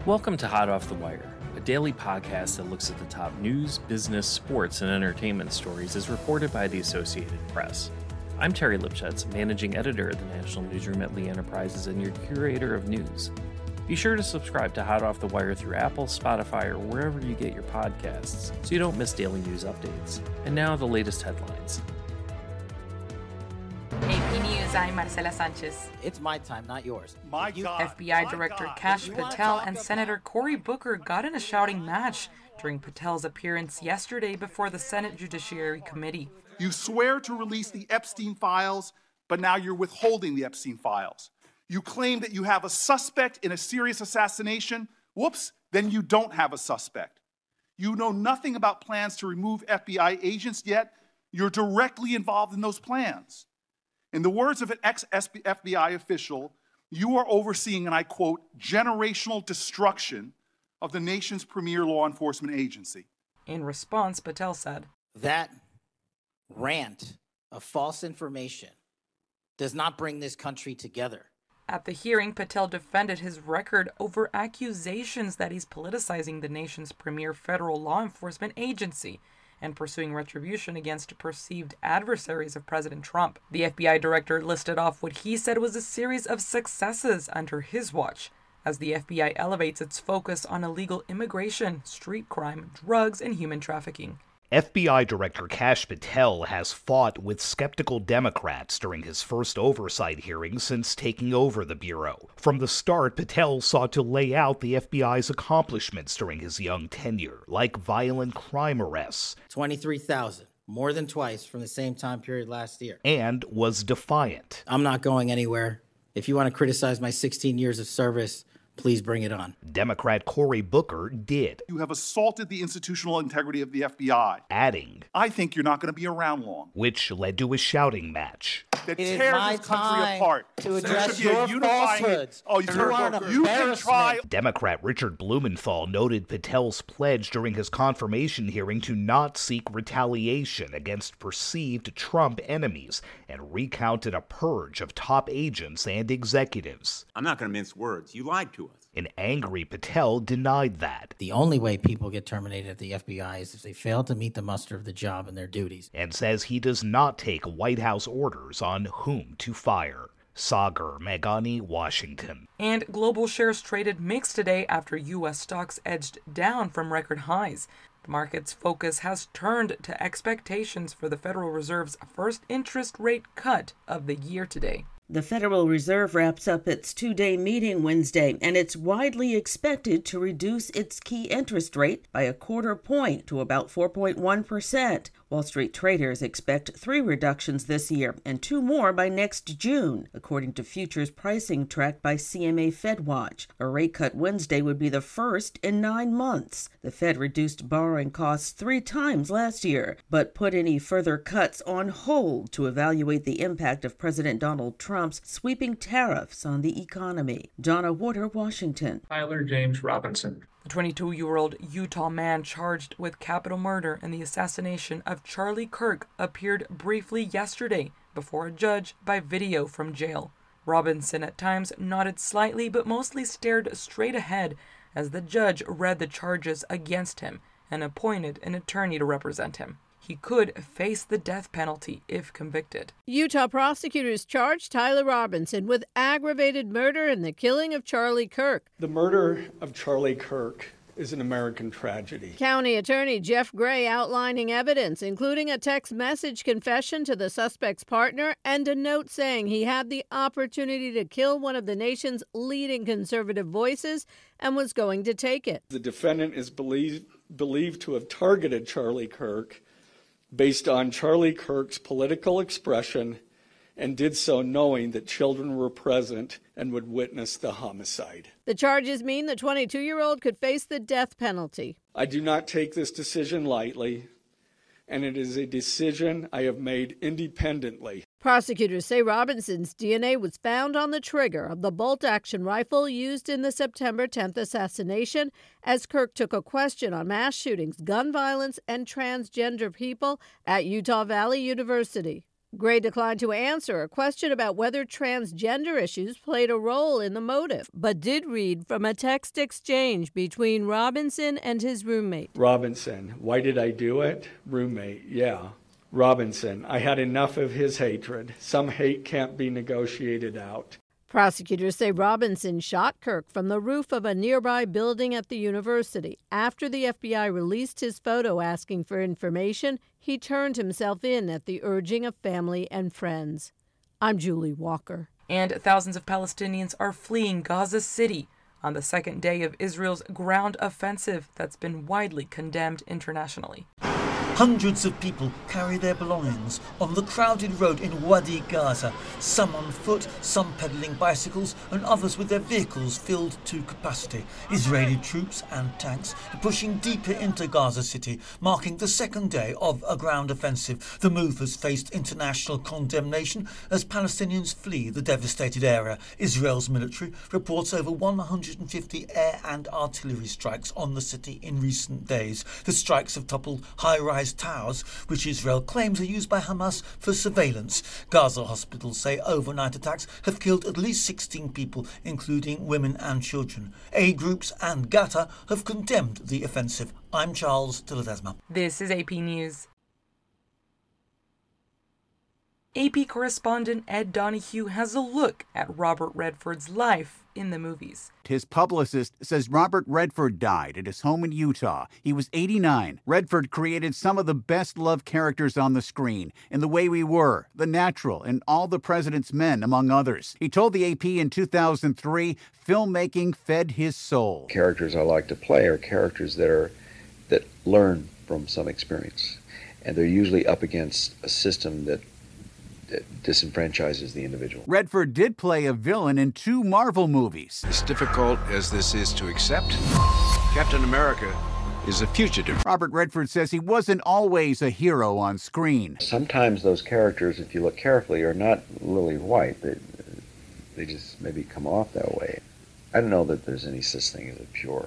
Welcome to Hot Off the Wire, a daily podcast that looks at the top news, business, sports, and entertainment stories as reported by the Associated Press. I'm Terry Lipschutz, managing editor at the National Newsroom at Lee Enterprises and your curator of news. Be sure to subscribe to Hot Off the Wire through Apple, Spotify, or wherever you get your podcasts so you don't miss daily news updates. And now the latest headlines. AP News, I'm Marcela Sanchez. It's my time, not yours. FBI Director Kash Patel and Senator Cory Booker got in a shouting match during Patel's appearance yesterday before the Senate Judiciary Committee. You swear to release the Epstein files, but now you're withholding the Epstein files. You claim that you have a suspect in a serious assassination. Whoops, then you don't have a suspect. You know nothing about plans to remove FBI agents, yet you're directly involved in those plans. In the words of an ex-FBI official, you are overseeing, and I quote, generational destruction of the nation's premier law enforcement agency. In response, Patel said, That rant of false information does not bring this country together. At the hearing, Patel defended his record over accusations that he's politicizing the nation's premier federal law enforcement agency and pursuing retribution against perceived adversaries of President Trump. The FBI director listed off what he said was a series of successes under his watch, as the FBI elevates its focus on illegal immigration, street crime, drugs, and human trafficking. FBI Director Kash Patel has fought with skeptical Democrats during his first oversight hearing since taking over the Bureau. From the start, Patel sought to lay out the FBI's accomplishments during his young tenure, like violent crime arrests. 23,000, more than twice from the same time period last year. And was defiant. I'm not going anywhere. If you want to criticize my 16 years of service, please bring it on. Democrat Cory Booker did. You have assaulted the institutional integrity of the FBI. Adding, I think you're not going to be around long. Which led to a shouting match. That It is tears my this country time apart. to address There should be a your unifying- falsehoods. Oh, You are an you can try. embarrassment. Democrat Richard Blumenthal noted Patel's pledge during his confirmation hearing to not seek retaliation against perceived Trump enemies and recounted a purge of top agents and executives. I'm not going to mince words. You lied to us. An angry Patel denied that The only way people get terminated at the FBI is if they fail to meet the muster of the job and their duties. and says he does not take White House orders on whom to fire. Sagar Meghani, Washington. And global shares traded mixed today after U.S. stocks edged down from record highs. The market's focus has turned to expectations for the Federal Reserve's first interest rate cut of the year today. The Federal Reserve wraps up its two-day meeting Wednesday, and it's widely expected to reduce its key interest rate by a quarter point to about 4.1%. Wall Street traders expect 3 reductions this year and 2 more by next June, according to futures pricing tracked by CMA FedWatch. A rate cut Wednesday would be the first in 9 months. The Fed reduced borrowing costs 3 times last year, but put any further cuts on hold to evaluate the impact of President Donald Trump's sweeping tariffs on the economy. Donna Warder, Washington. Tyler James Robinson. The 22-year-old Utah man charged with capital murder and the assassination of Charlie Kirk appeared briefly yesterday before a judge by video from jail. Robinson at times nodded slightly but mostly stared straight ahead as the judge read the charges against him and appointed an attorney to represent him. He could face the death penalty if convicted. Utah prosecutors charged Tyler Robinson with aggravated murder in the killing of Charlie Kirk. The murder of Charlie Kirk is an American tragedy. County Attorney Jeff Gray outlining evidence, including a text message confession to the suspect's partner and a note saying he had the opportunity to kill one of the nation's leading conservative voices and was going to take it. The defendant is believed to have targeted Charlie Kirk based on Charlie Kirk's political expression and did so knowing that children were present and would witness the homicide. The charges mean the 22-year-old could face the death penalty. I do not take this decision lightly, and it is a decision I have made independently. Prosecutors say Robinson's DNA was found on the trigger of the bolt-action rifle used in the September 10th assassination as Kirk took a question on mass shootings, gun violence, and transgender people at Utah Valley University. Gray declined to answer a question about whether transgender issues played a role in the motive, but did read from a text exchange between Robinson and his roommate. Robinson, why did I do it? Roommate, yeah. Robinson, I had enough of his hatred. Some hate can't be negotiated out. Prosecutors say Robinson shot Kirk from the roof of a nearby building at the university. After the FBI released his photo asking for information, he turned himself in at the urging of family and friends. I'm Julie Walker. And thousands of Palestinians are fleeing Gaza City on the second day of Israel's ground offensive that's been widely condemned internationally. Hundreds of people carry their belongings on the crowded road in Wadi Gaza, some on foot, some pedaling bicycles, and others with their vehicles filled to capacity. Israeli troops and tanks are pushing deeper into Gaza City, marking the second day of a ground offensive. The move has faced international condemnation as Palestinians flee the devastated area. Israel's military reports over 150 air and artillery strikes on the city in recent days. The strikes have toppled high-rise towers, which Israel claims are used by Hamas for surveillance. Gaza hospitals say overnight attacks have killed at least 16 people, including women and children. Aid groups and Qatar have condemned the offensive. I'm Charles de Ledesma. This is AP News. AP correspondent Ed Donahue has a look at Robert Redford's life in the movies. His publicist says Robert Redford died at his home in Utah. He was 89. Redford created some of the best-loved characters on the screen, in The Way We Were, The Natural, and All the President's Men, among others. He told the AP in 2003, filmmaking fed his soul. Characters I like to play are characters that learn from some experience, and they're usually up against a system that disenfranchises the individual. Redford did play a villain in 2 Marvel movies. As difficult as this is to accept, Captain America is a fugitive. Robert Redford says he wasn't always a hero on screen. Sometimes those characters, if you look carefully, are not really white. They just maybe come off that way. I don't know that there's any such thing as a pure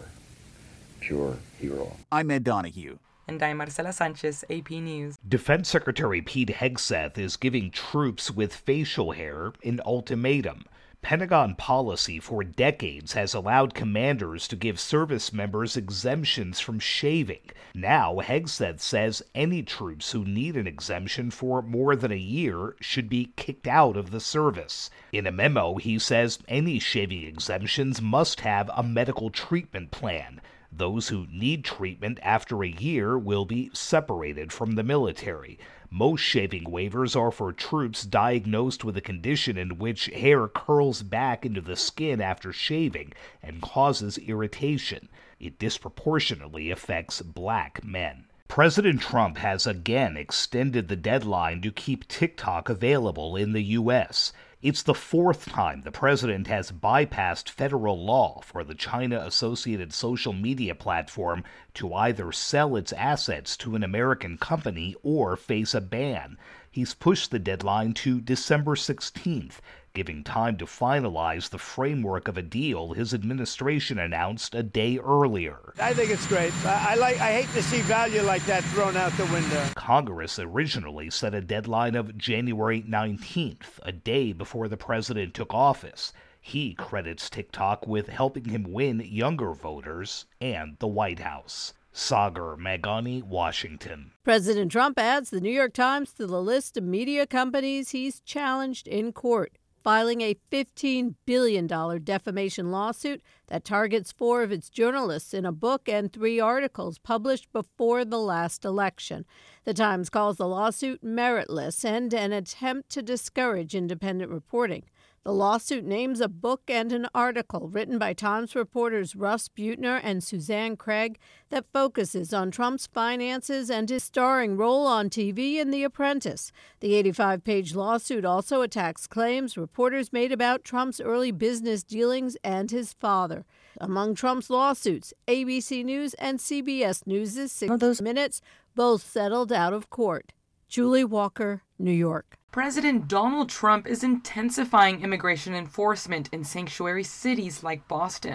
hero. I'm Ed Donahue. And I'm Marcela Sanchez, AP News. Defense Secretary Pete Hegseth is giving troops with facial hair an ultimatum. Pentagon policy for decades has allowed commanders to give service members exemptions from shaving. Now, Hegseth says any troops who need an exemption for more than a year should be kicked out of the service. In a memo, he says any shaving exemptions must have a medical treatment plan. Those who need treatment after a year will be separated from the military. Most shaving waivers are for troops diagnosed with a condition in which hair curls back into the skin after shaving and causes irritation. It disproportionately affects black men. President Trump has again extended the deadline to keep TikTok available in the U.S. It's the 4th time the president has bypassed federal law for the China-associated social media platform to either sell its assets to an American company or face a ban. He's pushed the deadline to December 16th, giving time to finalize the framework of a deal his administration announced a day earlier. I think it's great. I hate to see value like that thrown out the window. Congress originally set a deadline of January 19th, a day before the president took office. He credits TikTok with helping him win younger voters and the White House. Sagar Meghani, Washington. President Trump adds the New York Times to the list of media companies he's challenged in court, filing a $15 billion defamation lawsuit that targets 4 of its journalists in a book and 3 articles published before the last election. The Times calls the lawsuit meritless and an attempt to discourage independent reporting. The lawsuit names a book and an article written by Times reporters Russ Buettner and Suzanne Craig that focuses on Trump's finances and his starring role on TV in The Apprentice. The 85-page lawsuit also attacks claims reporters made about Trump's early business dealings and his father. Among Trump's lawsuits, ABC News and CBS News' 6 Minutes both settled out of court. Julie Walker, New York. President Donald Trump is intensifying immigration enforcement in sanctuary cities like Boston.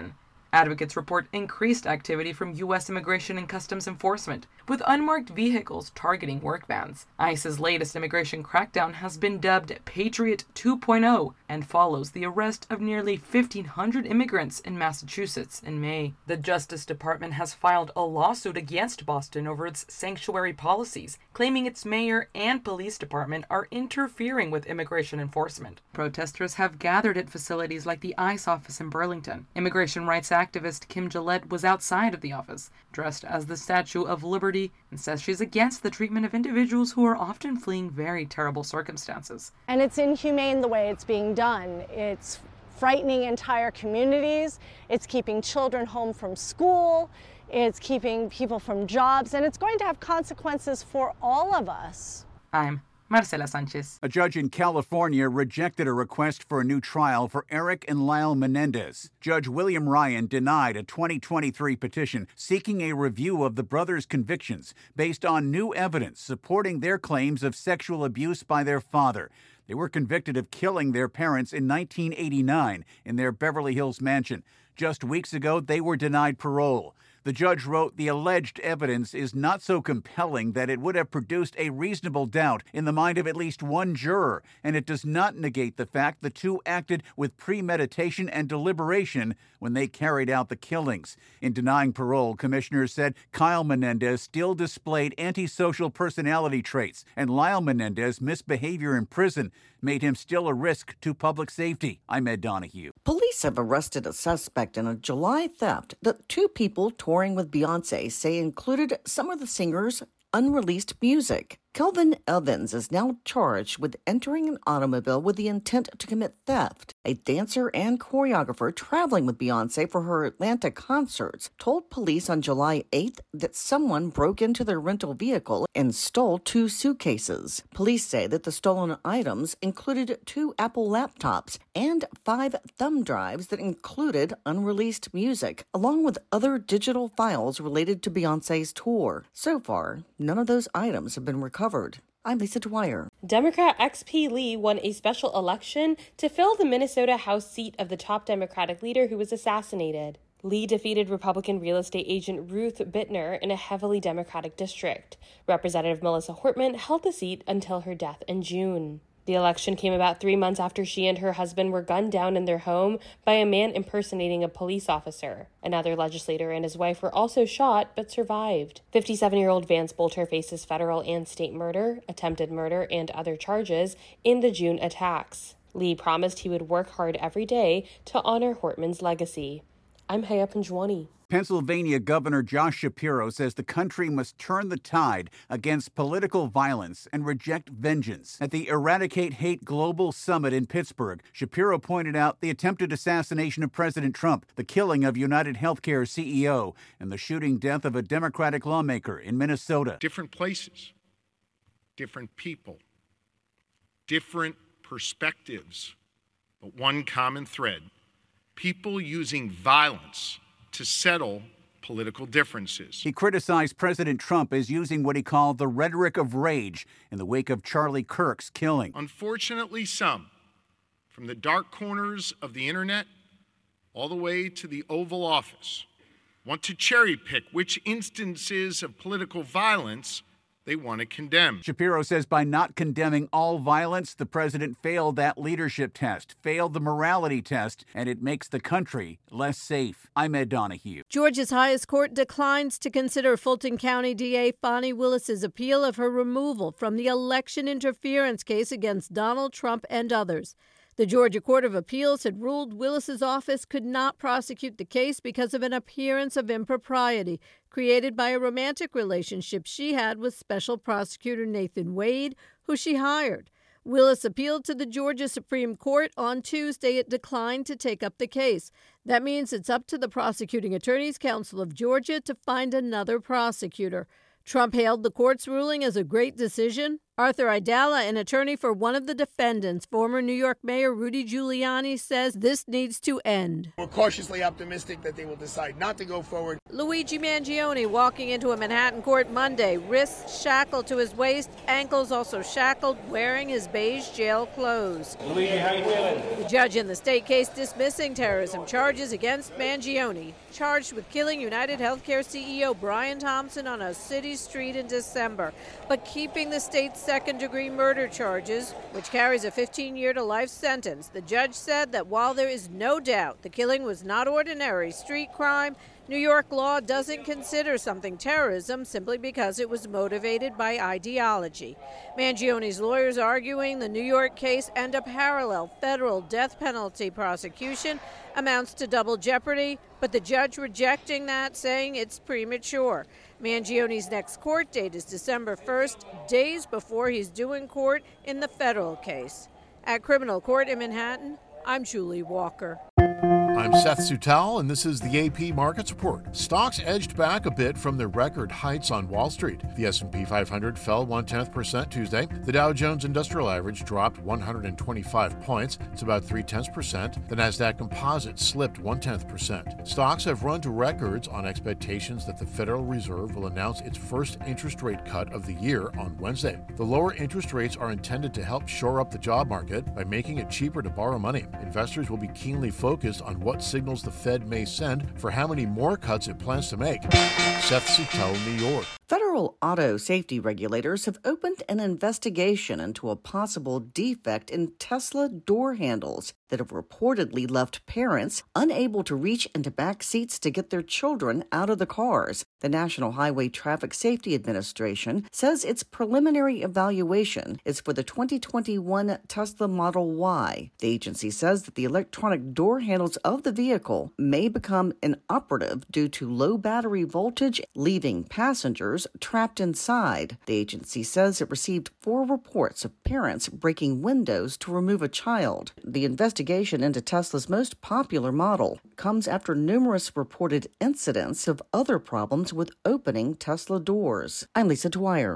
Advocates report increased activity from U.S. Immigration and Customs Enforcement, with unmarked vehicles targeting work vans. ICE's latest immigration crackdown has been dubbed Patriot 2.0 and follows the arrest of nearly 1,500 immigrants in Massachusetts in May. The Justice Department has filed a lawsuit against Boston over its sanctuary policies, claiming its mayor and police department are interfering with immigration enforcement. Protesters have gathered at facilities like the ICE office in Burlington. Immigration rights activist Kim Gillette was outside of the office, dressed as the Statue of Liberty, and says she's against the treatment of individuals who are often fleeing very terrible circumstances. And it's inhumane the way it's being done. It's frightening entire communities. It's keeping children home from school. It's keeping people from jobs, and it's going to have consequences for all of us. I'm Marcela Sanchez. A judge in California rejected a request for a new trial for Eric and Lyle Menendez. Judge William Ryan denied a 2023 petition seeking a review of the brothers' convictions based on new evidence supporting their claims of sexual abuse by their father. They were convicted of killing their parents in 1989 in their Beverly Hills mansion. Just weeks ago, they were denied parole. The judge wrote the alleged evidence is not so compelling that it would have produced a reasonable doubt in the mind of at least one juror, and it does not negate the fact the two acted with premeditation and deliberation when they carried out the killings. In denying parole, commissioners said Kyle Menendez still displayed antisocial personality traits, and Lyle Menendez's misbehavior in prison made him still a risk to public safety. I'm Ed Donahue. Police have arrested a suspect in a July theft that two people touring with Beyoncé say included some of the singer's unreleased music. Kelvin Evans is now charged with entering an automobile with the intent to commit theft. A dancer and choreographer traveling with Beyoncé for her Atlanta concerts told police on July 8th that someone broke into their rental vehicle and stole 2 suitcases. Police say that the stolen items included 2 Apple laptops and 5 thumb drives that included unreleased music, along with other digital files related to Beyoncé's tour. So far, none of those items have been recovered. I'm Lisa Dwyer. Democrat XP Lee won a special election to fill the Minnesota House seat of the top Democratic leader who was assassinated. Lee defeated Republican real estate agent Ruth Bittner in a heavily Democratic district. Representative Melissa Hortman held the seat until her death in June. The election came about 3 months after she and her husband were gunned down in their home by a man impersonating a police officer. Another legislator and his wife were also shot but survived. 57-year-old Vance Bolter faces federal and state murder, attempted murder, and other charges in the June attacks. Lee promised he would work hard every day to honor Hortman's legacy. I'm Haya Panjwani. Pennsylvania Governor Josh Shapiro says the country must turn the tide against political violence and reject vengeance. At the Eradicate Hate Global Summit in Pittsburgh, Shapiro pointed out the attempted assassination of President Trump, the killing of United Healthcare CEO, and the shooting death of a Democratic lawmaker in Minnesota. Different places, different people, different perspectives, but one common thread: people using violence to settle political differences. He criticized President Trump as using what he called the rhetoric of rage in the wake of Charlie Kirk's killing. Unfortunately, some, from the dark corners of the internet all the way to the Oval Office, want to cherry pick which instances of political violence they want to condemn. Shapiro says by not condemning all violence, the president failed that leadership test, failed the morality test, and it makes the country less safe. I'm Ed Donahue. Georgia's highest court declines to consider Fulton County DA Fani Willis's appeal of her removal from the election interference case against Donald Trump and others. The Georgia Court of Appeals had ruled Willis's office could not prosecute the case because of an appearance of impropriety created by a romantic relationship she had with Special Prosecutor Nathan Wade, who she hired. Willis appealed to the Georgia Supreme Court. On Tuesday, it declined to take up the case. That means it's up to the Prosecuting Attorneys Council of Georgia to find another prosecutor. Trump hailed the court's ruling as a great decision, Arthur Aidala, an attorney for one of the defendants, former New York Mayor Rudy Giuliani, says this needs to end. We're cautiously optimistic that they will decide not to go forward. Luigi Mangione walking into a Manhattan court Monday, wrists shackled to his waist, ankles also shackled, wearing his beige jail clothes. Luigi, how you feeling? The judge in the state case dismissing terrorism charges against Mangione, charged with killing United Healthcare CEO Brian Thompson on a city street in December, but keeping the state's second-degree murder charges, which carries a 15-year to life sentence. The judge said that while there is no doubt the killing was not ordinary street crime, New York law doesn't consider something terrorism simply because it was motivated by ideology. Mangione's lawyers arguing the New York case and a parallel federal death penalty prosecution amounts to double jeopardy, but the judge rejecting that, saying it's premature. Mangione's next court date is December 1st, days before he's due in court in the federal case. At Criminal Court in Manhattan, I'm Julie Walker. I'm Seth Sutal, and this is the AP Markets Report. Stocks edged back a bit from their record heights on Wall Street. The S&P 500 fell 0.1% Tuesday. The Dow Jones Industrial Average dropped 125 points. It's about 0.3%. The Nasdaq Composite slipped 0.1%. Stocks have run to records on expectations that the Federal Reserve will announce its first interest rate cut of the year on Wednesday. The lower interest rates are intended to help shore up the job market by making it cheaper to borrow money. Investors will be keenly focused on what signals the Fed may send for how many more cuts it plans to make. Seth Sutel, New York. Federal auto safety regulators have opened an investigation into a possible defect in Tesla door handles that have reportedly left parents unable to reach into back seats to get their children out of the cars. The National Highway Traffic Safety Administration says its preliminary evaluation is for the 2021 Tesla Model Y. The agency says that the electronic door handles of the vehicle may become inoperative due to low battery voltage, leaving passengers trapped inside. The agency says it received 4 reports of parents breaking windows to remove a child. The investigation into Tesla's most popular model comes after numerous reported incidents of other problems with opening Tesla doors. I'm Lisa Dwyer.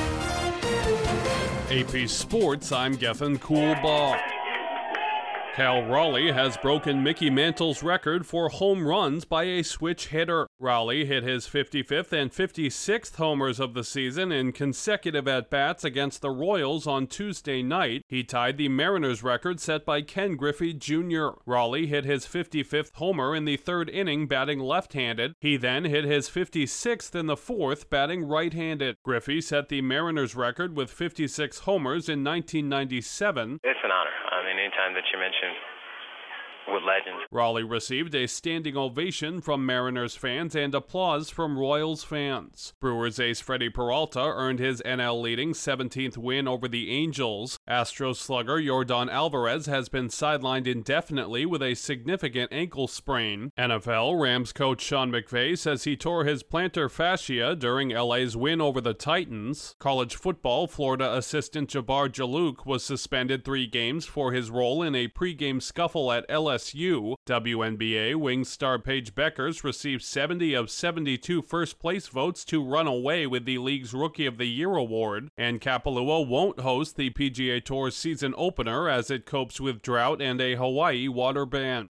AP Sports, I'm Gethin Coolbaugh. Cal Raleigh has broken Mickey Mantle's record for home runs by a switch hitter. Raleigh hit his 55th and 56th homers of the season in consecutive at-bats against the Royals on Tuesday night. He tied the Mariners record set by Ken Griffey Jr. Raleigh hit his 55th homer in the 3rd inning batting left-handed. He then hit his 56th in the 4th batting right-handed. Griffey set the Mariners record with 56 homers in 1997. It's an honor. Anytime that you mention with legends. Raleigh received a standing ovation from Mariners fans and applause from Royals fans. Brewers ace Freddie Peralta earned his NL-leading 17th win over the Angels. Astros slugger Yordan Alvarez has been sidelined indefinitely with a significant ankle sprain. NFL Rams coach Sean McVay says he tore his plantar fascia during LA's win over the Titans. College football Florida assistant Jabbar Jalouk was suspended 3 games for his role in a pregame scuffle at LSU. WNBA wing star Paige Beckers received 70 of 72 first-place votes to run away with the league's Rookie of the Year award, and Kapalua won't host the PGA Tour season opener as it copes with drought and a Hawaii water ban.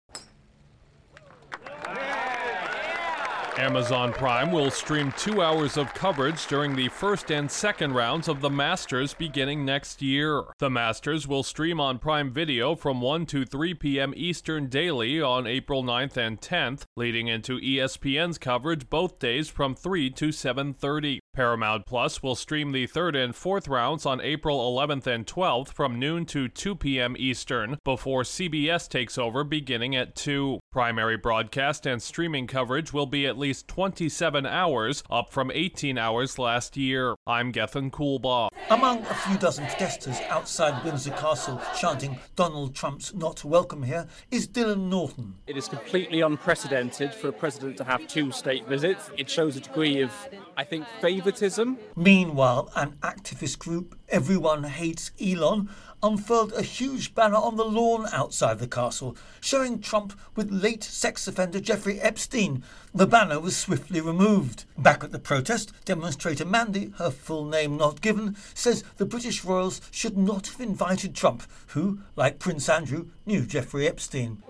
Amazon Prime will stream 2 hours of coverage during the first and second rounds of the Masters beginning next year. The Masters will stream on Prime Video from 1 to 3 p.m. Eastern daily on April 9th and 10th, leading into ESPN's coverage both days from 3 to 7:30. Paramount Plus will stream the 3rd and 4th rounds on April 11th and 12th from noon to 2 p.m. Eastern, before CBS takes over beginning at 2. Primary broadcast and streaming coverage will be at least 27 hours, up from 18 hours last year. I'm Gethin Coolbaugh. Among a few dozen protesters outside Windsor Castle chanting Donald Trump's not welcome here is Dylan Norton. It is completely unprecedented for a president to have 2 state visits. It shows a degree of, I think, favoritism. Meanwhile, an activist group, Everyone Hates Elon, unfurled a huge banner on the lawn outside the castle, showing Trump with late sex offender Jeffrey Epstein. The banner was swiftly removed. Back at the protest, demonstrator Mandy, her full name not given, says the British royals should not have invited Trump, who, like Prince Andrew, knew Jeffrey Epstein.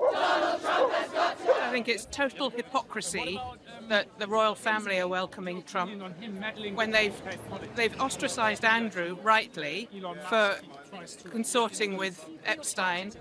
I think it's total hypocrisy that the royal family are welcoming Trump when they've ostracised Andrew, rightly, for consorting with Epstein.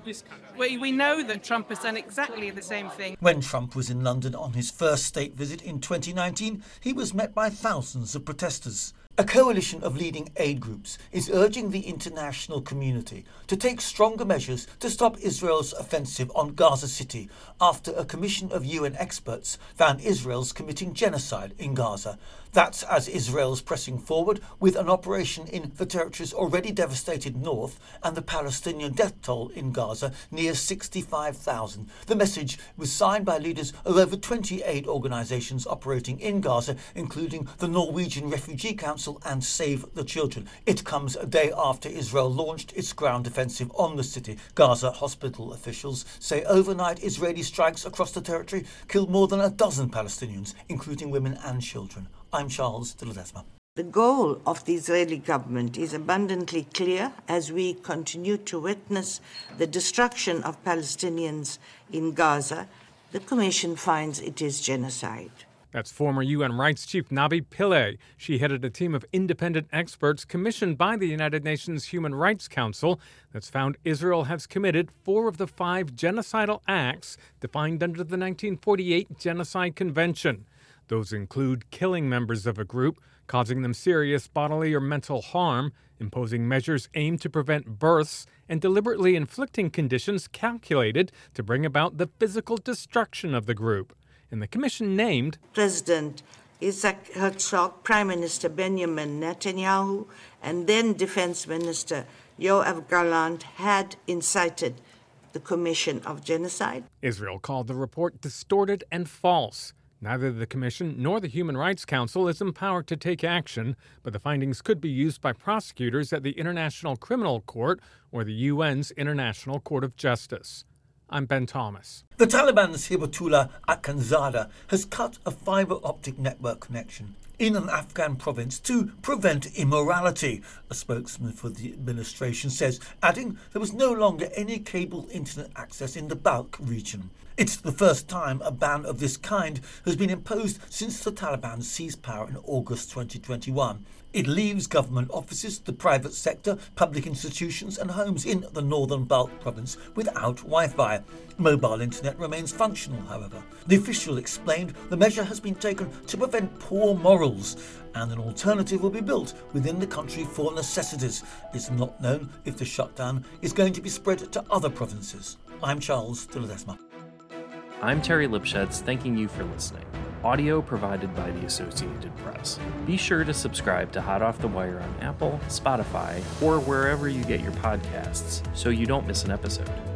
We know that Trump has done exactly the same thing. When Trump was in London on his first state visit in 2019, he was met by thousands of protesters. A coalition of leading aid groups is urging the international community to take stronger measures to stop Israel's offensive on Gaza City after a commission of UN experts found Israel's committing genocide in Gaza. That's as Israel's pressing forward with an operation in the territory's already devastated north and the Palestinian death toll in Gaza near 65,000. The message was signed by leaders of over 20 aid organisations operating in Gaza, including the Norwegian Refugee Council and Save the Children. It comes a day after Israel launched its ground offensive on the city. Gaza hospital officials say overnight Israeli strikes across the territory killed more than a dozen Palestinians, including women and children. I'm Charles de Ledesma. The goal of the Israeli government is abundantly clear as we continue to witness the destruction of Palestinians in Gaza. The Commission finds it is genocide. That's former UN Rights Chief Navi Pillay. She headed a team of independent experts commissioned by the United Nations Human Rights Council that's found Israel has committed 4 of the 5 genocidal acts defined under the 1948 Genocide Convention. Those include killing members of a group, causing them serious bodily or mental harm, imposing measures aimed to prevent births, and deliberately inflicting conditions calculated to bring about the physical destruction of the group. And the commission named President Isaac Herzog, Prime Minister Benjamin Netanyahu, and then Defense Minister Yoav Gallant had incited the commission of genocide. Israel called the report distorted and false. Neither the Commission nor the Human Rights Council is empowered to take action, but the findings could be used by prosecutors at the International Criminal Court or the UN's International Court of Justice. I'm Ben Thomas. The Taliban's Hibatullah Akhundzada has cut a fibre optic network connection in an Afghan province to prevent immorality, a spokesman for the administration says, adding there was no longer any cable internet access in the Balkh region. It's the first time a ban of this kind has been imposed since the Taliban seized power in August 2021. It leaves government offices, the private sector, public institutions and homes in the northern Balkh province without Wi-Fi. Mobile internet remains functional, however. The official explained the measure has been taken to prevent poor morals and an alternative will be built within the country for necessities. It's not known if the shutdown is going to be spread to other provinces. I'm Charles de Ledesma. I'm Terry Lipschutz, thanking you for listening. Audio provided by the Associated Press. Be sure to subscribe to Hot Off the Wire on Apple, Spotify, or wherever you get your podcasts so you don't miss an episode.